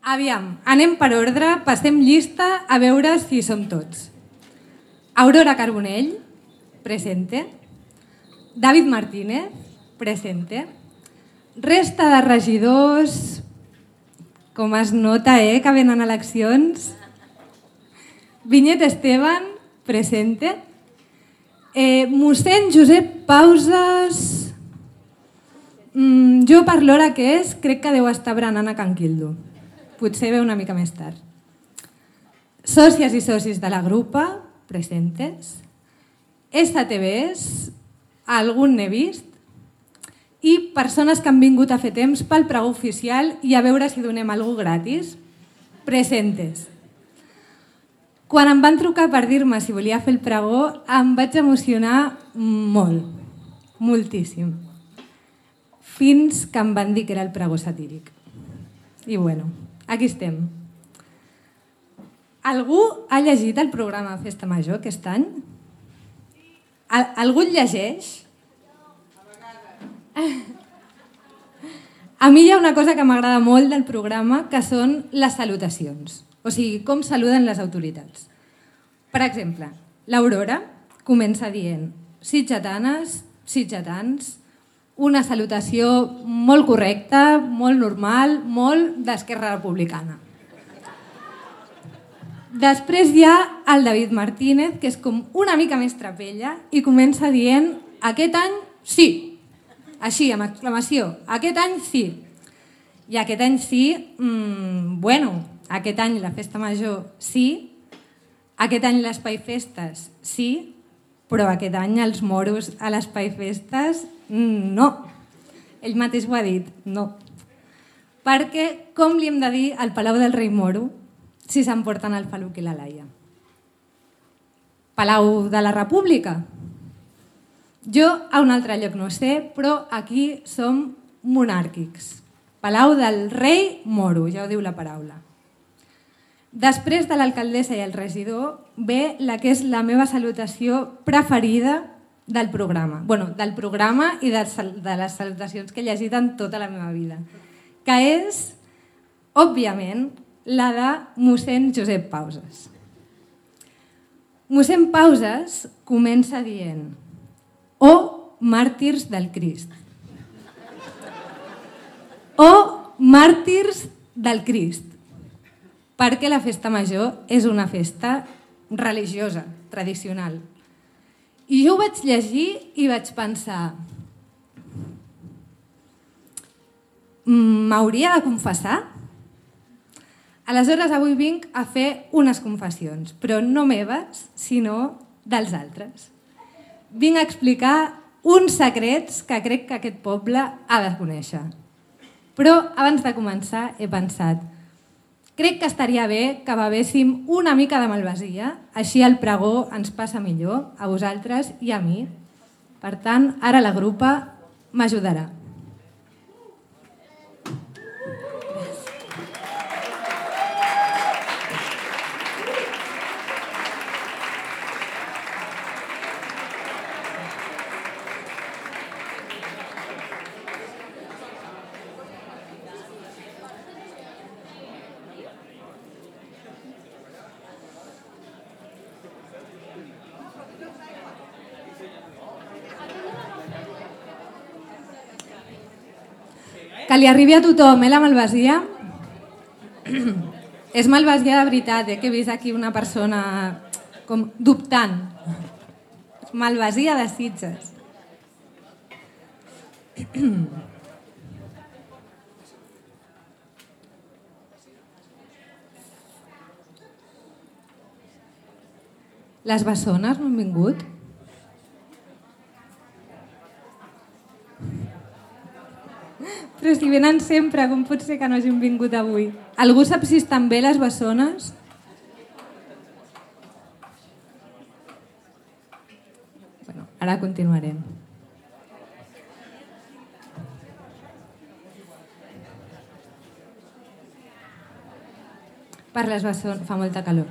Aviam, anem per ordre, passem llista a veure si som tots. Aurora Carbonell, presente. David Martínez, presente. Resta de regidors, com es nota, que venen eleccions. Vinyet Esteban, presente. Mossèn Josep Pauses, jo per l'hora que és, crec que deu estar berenant a Can Quildo. Potser ve una mica més tard. Sòcies i socis de la grupa, presentes. STBs, algun n'he vist. I persones que han vingut a fer temps pel pregó oficial i a veure si donem alguna cosa gratis, presentes. Quan em van trucar per dir-me si volia fer el pregó, em vaig emocionar molt, moltíssim. Fins que em van dir que era el pregó satíric. I bueno, aquí estem. Algú ha llegit el programa Festa Major aquest any? Algú el llegeix? A mi hi ha una cosa que m'agrada molt del programa, que són les salutacions. O sigui, com saluden les autoritats. Per exemple, l'Aurora comença dient sitgetanes, sitgetans, una salutació molt correcta, molt normal, molt d'Esquerra Republicana. Després hi ha el David Martínez, que és com una mica més trapella, i comença dient aquest any sí. Així, amb exclamació, aquest any sí. I aquest any sí, aquest any la Festa Major sí, aquest any l'Espai Festes sí, però aquest any els moros a l'Espai Festes no. Ell mateix ho ha dit, no. Perquè com li hem de dir al Palau del Rei Moro si s'emporten el Faluc i la Laia? Palau de la República? Jo a un altre lloc no sé, però aquí som monàrquics. Palau del Rei Moro, ja ho diu la paraula. Després de l'alcaldessa i el regidor ve la que és la meva salutació preferida del programa. Del programa i de les salutacions que he llegit en tota la meva vida. Que és, òbviament, la de mossèn Josep Pauses. Mossèn Pauses comença dient «O màrtirs del Crist». «O màrtirs del Crist». Perquè la Festa Major és una festa religiosa, tradicional. I jo ho vaig llegir i vaig pensar m'hauria de confessar? Aleshores avui vinc a fer unes confessions, però no meves, sinó dels altres. Vinc a explicar uns secrets que crec que aquest poble ha de conèixer. Però abans de començar he pensat crec que estaria bé que bevéssim una mica de malvasia, així el pregó ens passa millor, a vosaltres i a mi. Per tant, ara la grupa m'ajudarà. Que li arribi a tothom, la malvasia. És malvasia de veritat, que he vist aquí una persona com dubtant. Malvasia de Sitges. Les bessones no han vingut? Però si venen sempre, com pot ser que no hagin vingut avui? Algú sap si estan bé les bessones? Ara continuarem. Per les bessones fa molta calor.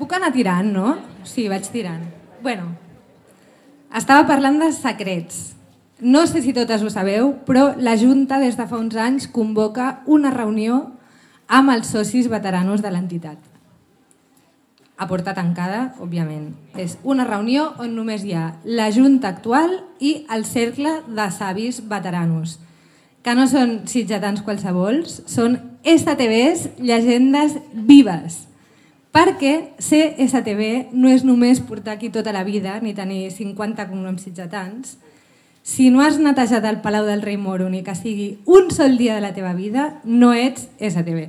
puc anar tirant, no? Sí, vaig tirant. Bueno, estava parlant de secrets. No sé si totes ho sabeu, però la Junta des de fa uns anys convoca una reunió amb els socis veteranos de l'entitat. A porta tancada, òbviament. És una reunió on només hi ha la Junta actual i el cercle de savis veteranos, que no són sitgetans qualsevols, són STVs, llegendes vives. Perquè ser STV no és només portar aquí tota la vida ni tenir 50 cognoms sitgetans. Si no has netejat el Palau del Rei Moro ni que sigui un sol dia de la teva vida, no ets STV.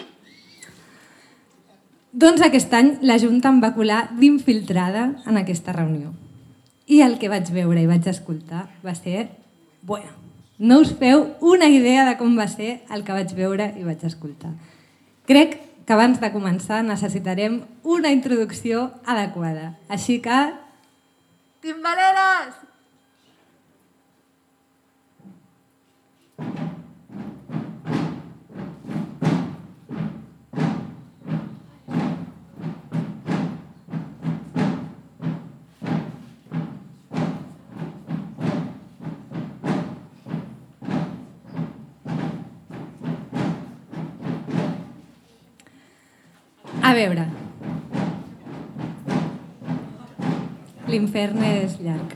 Doncs aquest any la Junta em va colar d'infiltrada en aquesta reunió. I el que vaig veure i vaig escoltar va ser... Bueno, no us feu una idea de com va ser el que vaig veure i vaig escoltar. Crec que abans de començar necessitarem una introducció adequada. Així que... Timbaleres! A veure, l'infern és llarg.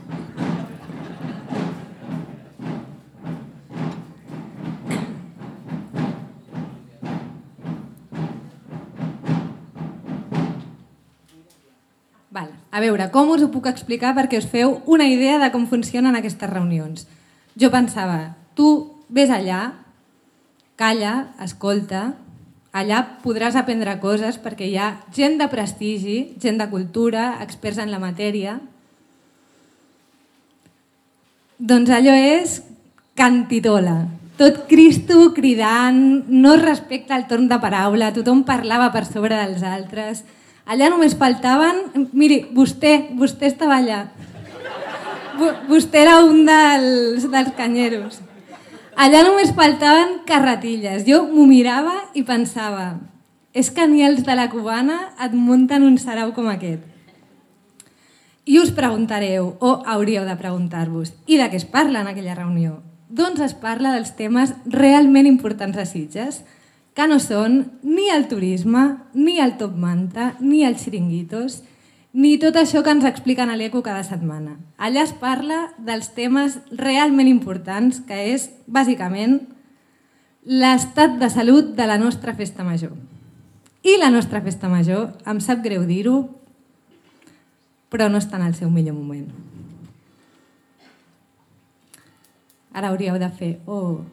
A veure, com us ho puc explicar perquè us feu una idea de com funcionen aquestes reunions? Jo pensava, tu vés allà, calla, escolta, allà podràs aprendre coses perquè hi ha gent de prestigi, gent de cultura, experts en la matèria. Doncs allò és cantitola. Tot Cristo cridant, no es respecta el torn de paraula, tothom parlava per sobre dels altres. Allà només faltaven... Miri, vostè estava allà. Vostè era un dels canyeros. Allà només faltaven carretilles. Jo m'ho mirava i pensava, és que ni els de la Cubana et munten un sarau com aquest. I us preguntareu, o hauríeu de preguntar-vos, i de què es parla en aquella reunió? Doncs es parla dels temes realment importants a Sitges, que no són ni el turisme, ni el top manta, ni els xiringuitos, ni tot això que ens expliquen a l'Eco cada setmana. Allà es parla dels temes realment importants, que és, bàsicament, l'estat de salut de la nostra festa major. I la nostra festa major, em sap greu dir-ho, però no està en el seu millor moment. Ara hauríeu de fer... Oh.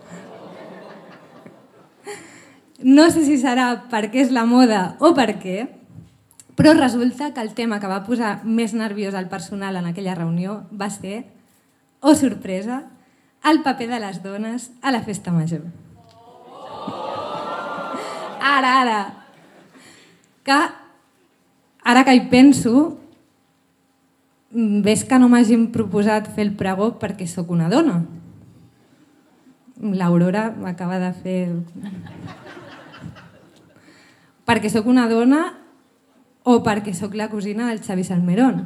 No sé si serà perquè és la moda o per què, però resulta que el tema que va posar més nerviós al personal en aquella reunió va ser, oh sorpresa, el paper de les dones a la festa major. Ara que hi penso, ves que no m'hagin proposat fer el pregó perquè sóc una dona. L'Aurora m'acaba de fer... Perquè sóc una dona o perquè sóc la cosina del Xavi Salmerón.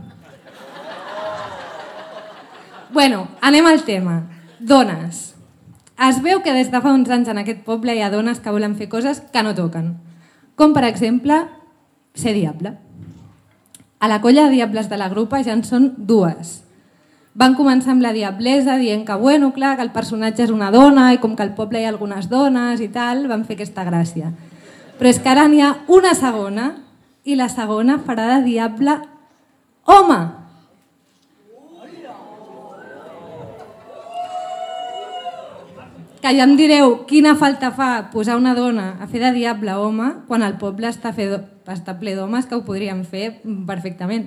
Bueno, anem al tema. Dones. Es veu que des de fa uns anys en aquest poble hi ha dones que volen fer coses que no toquen. Com, per exemple, ser diable. A la colla de diables de la grupa ja en són dues. Van començar amb la diablesa dient que, bueno, clar, que el personatge és una dona i com que al poble hi ha algunes dones i tal, van fer aquesta gràcia. Però és que ara n'hi ha una segona i la segona farà de diable home. Que ja em direu quina falta fa posar una dona a fer de diable home quan el poble està ple d'homes que ho podrien fer perfectament.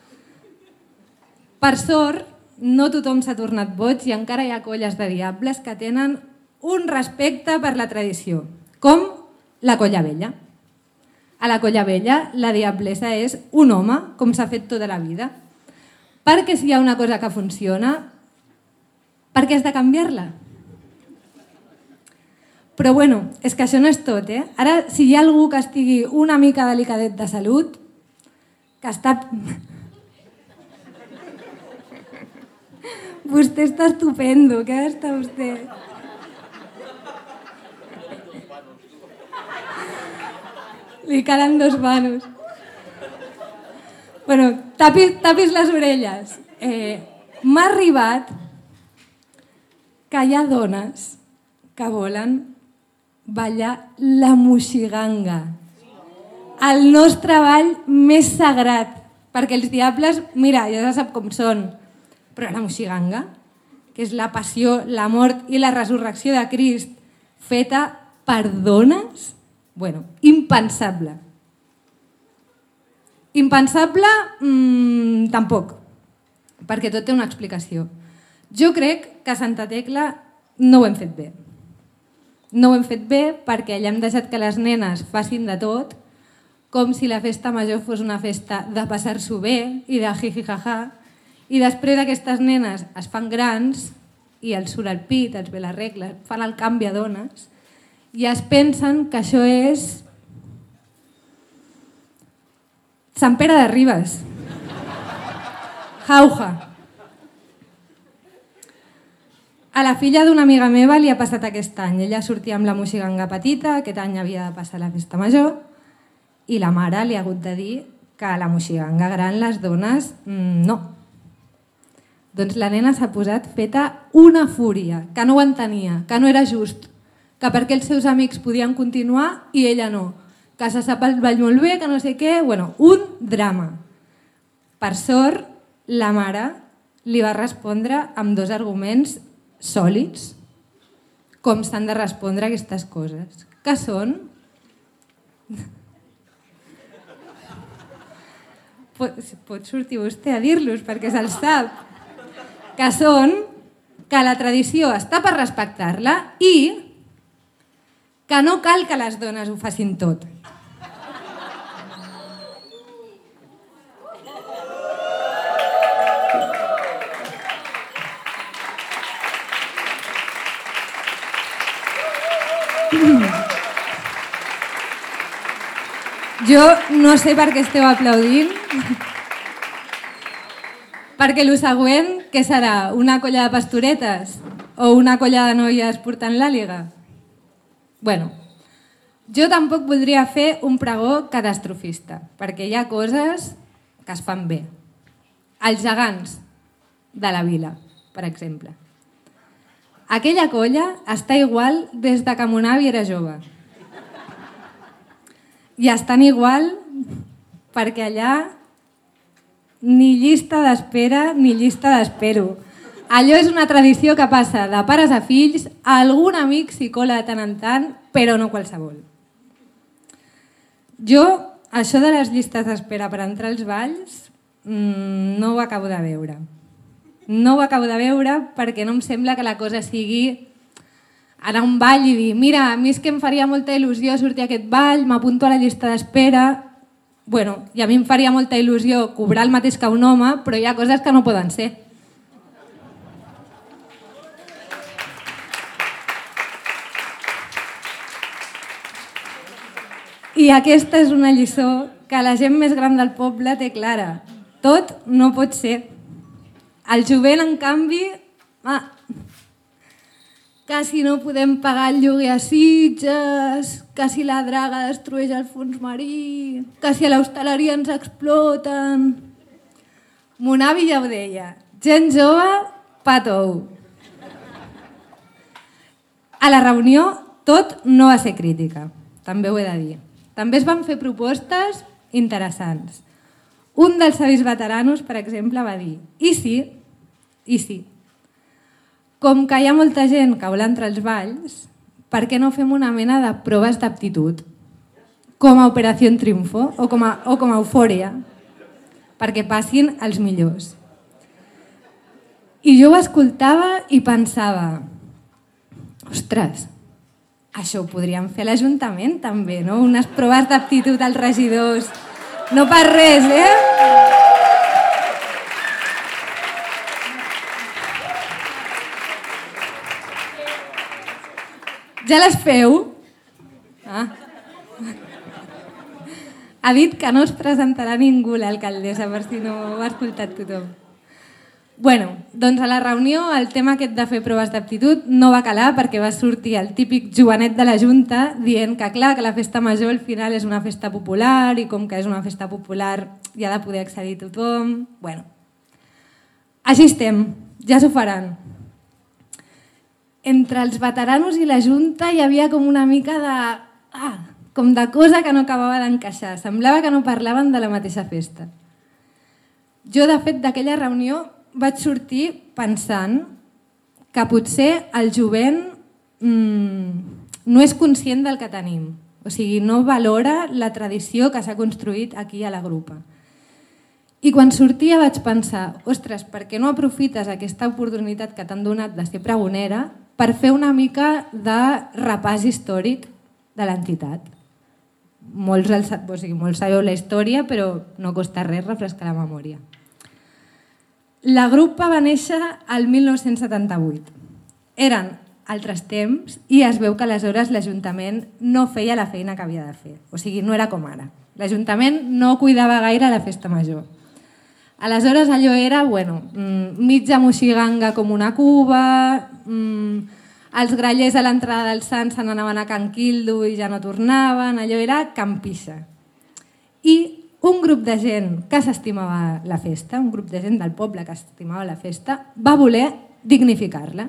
Per sort, no tothom s'ha tornat boig i encara hi ha colles de diables que tenen un respecte per la tradició, com la Colla Vella. A la Colla Vella la diablesa és un home, com s'ha fet tota la vida. Perquè si hi ha una cosa que funciona, per què has de canviar-la? Però bueno, és que això no és tot, eh? Ara, si hi ha algú que estigui una mica delicadet de salut, que està... Vostè està estupendo, què està vostè? Li calen 2 manos. Bueno, tapis les orelles. M'ha arribat que hi ha dones que volen ballar la moixiganga. El nostre ball més sagrat. Perquè els diables, mira, ja se sap com són, però la moixiganga, que és la passió, la mort i la resurrecció de Crist feta per dones, bueno, impensable. Impensable, tampoc, perquè tot té una explicació. Jo crec que a Santa Tecla no ho hem fet bé. No ho hem fet bé perquè allà hem deixat que les nenes facin de tot, com si la festa major fos una festa de passar-s'ho bé i de jiji-jaja, i després aquestes nenes es fan grans i els surt el pit, els ve la regla, fan el canvi a dones i es pensen que això és Sant Pere de Ribes. Jauja. A la filla d'una amiga meva li ha passat aquest any. Ella sortia amb la moixiganga petita, aquest any havia de passar la festa major, i la mare li ha hagut de dir que a la moixiganga gran les dones no. Doncs la nena s'ha posat feta una fúria, que no ho entenia, que no era just, que perquè els seus amics podien continuar i ella no, que se sap el ball molt bé, que no sé què, bueno, un drama. Per sort, la mare li va respondre amb 2 arguments sòlids, com s'han de respondre aquestes coses, que són... Pot sortir vostè a dir-los perquè se'ls sap. Que són que la tradició està per respectar-la i que no cal que les dones ho facin tot. Jo no sé per què esteu aplaudint, perquè el següent, què serà? Una colla de pastoretes o una colla de noies portant l'àliga? Bueno, jo tampoc voldria fer un pregó catastrofista, perquè hi ha coses que es fan bé. Els gegants de la vila, per exemple. Aquella colla està igual des de que mon avi era jove. I estan igual perquè allà ni llista d'espera ni llista d'espero. Allò és una tradició que passa de pares a fills, a algun amic s'hi cola de tant en tant, però no qualsevol. Jo, això de les llistes d'espera per entrar als balls, no ho acabo de veure. No ho acabo de veure perquè no em sembla que la cosa sigui anar a un ball i dir mira, a mi és que em faria molta il·lusió sortir a aquest ball, m'apunto a la llista d'espera. Bueno, i a mi em faria molta il·lusió cobrar el mateix que un home, però hi ha coses que no poden ser. I aquesta és una lliçó que la gent més gran del poble té clara. Tot no pot ser. El jovent, en canvi, que si no podem pagar el lloguer a Sitges, que si la draga destrueix el fons marí, que si a l'hostaleria ens exploten... Mon avi ja ho deia, gent jove, pa tou. A la reunió tot no va ser crítica, també ho he de dir. També es van fer propostes interessants. Un dels avis veteranos, per exemple, va dir i sí, com que hi ha molta gent que vol entrar als balls, per què no fem una mena de proves d'aptitud? Com a Operació Triunfo o com a Eufòria, perquè passin els millors. I jo ho escoltava i pensava, ostres, això ho podríem fer a l'Ajuntament també, no? Unes proves d'aptitud als regidors. No per res, Ja les feu? Ha dit que no es presentarà ningú l'alcaldessa, per si no ho ha escoltat tothom. Bueno, doncs a la reunió el tema aquest de fer proves d'aptitud no va calar perquè va sortir el típic jovenet de la Junta dient que clar, que la festa major al final és una festa popular i com que és una festa popular hi ha de poder accedir tothom. Bueno, així estem, ja s'ho faran. Entre els veteranos i la Junta hi havia com una mica com de cosa que no acabava d'encaixar. Semblava que no parlaven de la mateixa festa. Jo, de fet, d'aquella reunió vaig sortir pensant que potser el jovent no és conscient del que tenim. O sigui, no valora la tradició que s'ha construït aquí a la grupa. I quan sortia vaig pensar, ostres, per què no aprofites aquesta oportunitat que t'han donat de ser pregonera per fer una mica de repàs històric de l'entitat? Molts sabeu la història, però no costa res refrescar la memòria. La grupa va néixer el 1978. Eren altres temps i es veu que aleshores l'Ajuntament no feia la feina que havia de fer. O sigui, no era com ara. L'Ajuntament no cuidava gaire la festa major. Aleshores allò era, mitja moixiganga com una cuba, els grallers a l'entrada del Sant se n'anaven a Can Quildo i ja no tornaven, allò era campissa. I un grup de gent que s'estimava la festa, un grup de gent del poble que s'estimava la festa, va voler dignificar-la.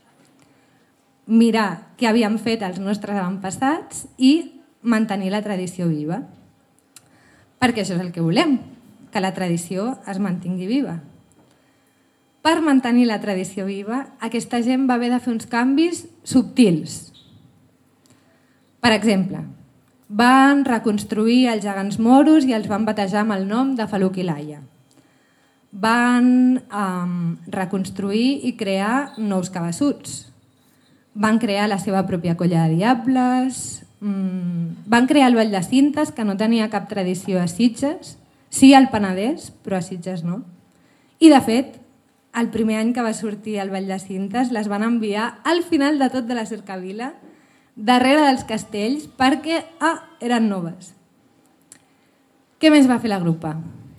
Mirar què havien fet els nostres avantpassats i mantenir la tradició viva. Perquè això és el que volem, que la tradició es mantingui viva. Per mantenir la tradició viva, aquesta gent va haver de fer uns canvis subtils. Per exemple, van reconstruir els gegants moros i els van batejar amb el nom de Faluc i Laia. Van reconstruir i crear nous cabassuts. Van crear la seva pròpia colla de diables. Van crear el Ball de Cintes, que no tenia cap tradició a Sitges. Sí al Penedès, però a Sitges no. I de fet, el primer any que va sortir el Ball de Cintes les van enviar al final de tot de la cercavila, darrere dels castells, perquè eren noves. Què més va fer la grupa?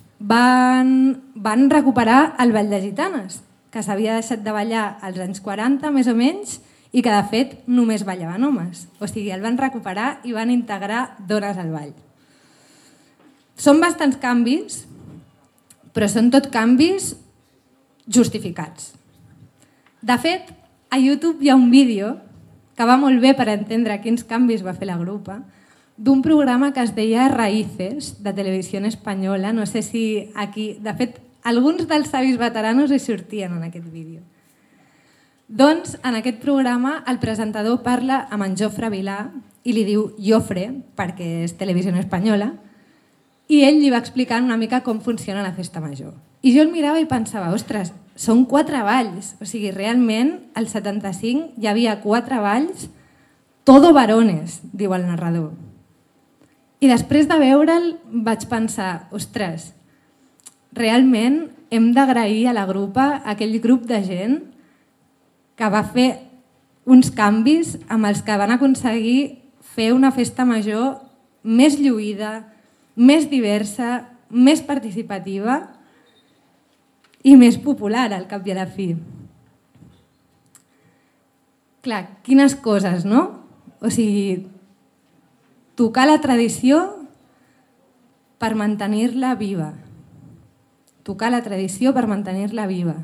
Van recuperar el Ball de Gitanes, que s'havia deixat de ballar als anys 40, més o menys, i que de fet només ballaven homes. O sigui, el van recuperar i van integrar dones al ball. Són bastants canvis, però són tot canvis justificats. De fet, a YouTube hi ha un vídeo que va molt bé per entendre quins canvis va fer la grupa, d'un programa que es deia Raíces, de Televisió Espanyola. No sé si aquí... De fet, alguns dels savis veteranos hi sortien en aquest vídeo. Doncs, en aquest programa, el presentador parla amb en Jofre Vilà i li diu Jofre, perquè és Televisió Espanyola, i ell li va explicant una mica com funciona la festa major. I jo el mirava i pensava, ostres, són 4 balls. O sigui, realment, al 75 hi havia 4 balls, todo varones, diu el narrador. I després de veure'l vaig pensar, ostres, realment hem d'agrair a la grupa, a aquell grup de gent que va fer uns canvis amb els que van aconseguir fer una festa major més lluïda, més diversa, més participativa i més popular, al cap i a la fi. Clar, quines coses, no? O sigui, tocar la tradició per mantenir-la viva. Tocar la tradició per mantenir-la viva.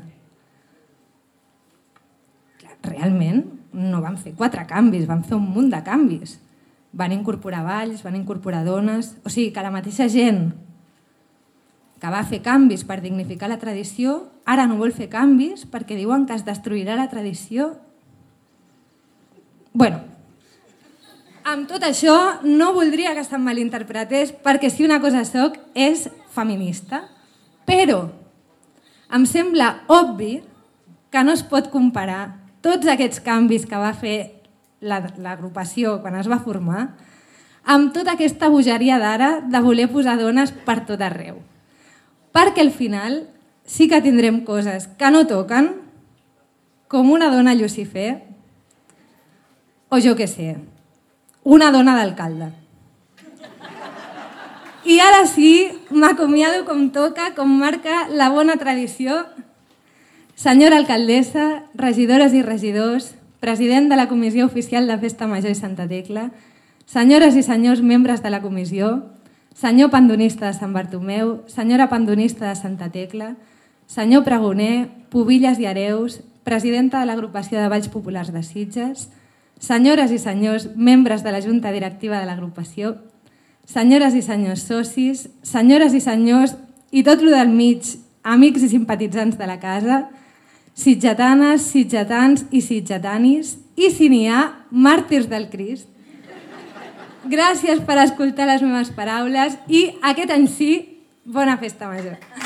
Realment no van fer 4 canvis, van fer un munt de canvis. Van incorporar balls, van incorporar dones... O sigui, que la mateixa gent que va fer canvis per dignificar la tradició ara no vol fer canvis perquè diuen que es destruirà la tradició. Bueno, amb tot això no voldria que se'm malinterpretés perquè si una cosa soc és feminista, però em sembla obvi que no es pot comparar tots aquests canvis que va fer l'agrupació quan es va formar amb tota aquesta bogeria d'ara de voler posar dones per tot arreu. Perquè al final sí que tindrem coses que no toquen, com una dona Lucifer o jo què sé, una dona d'alcalde. I ara sí, m'acomiado com toca, com marca la bona tradició. Senyora alcaldessa, regidores i regidors, president de la Comissió Oficial de Festa Major i Santa Tecla, senyores i senyors membres de la comissió, senyor pandonista de Sant Bartomeu, senyora pandonista de Santa Tecla, senyor pregoner, pubilles i hereus, presidenta de l'agrupació de Balls Populars de Sitges, senyores i senyors membres de la Junta Directiva de l'agrupació, senyores i senyors socis, senyores i senyors i tot el del mig, amics i simpatitzants de la casa, sitgetanes, sitgetans i sitgetanis, i si n'hi ha, màrtirs del Crist. Gràcies per escoltar les meves paraules i aquest any sí, bona festa major.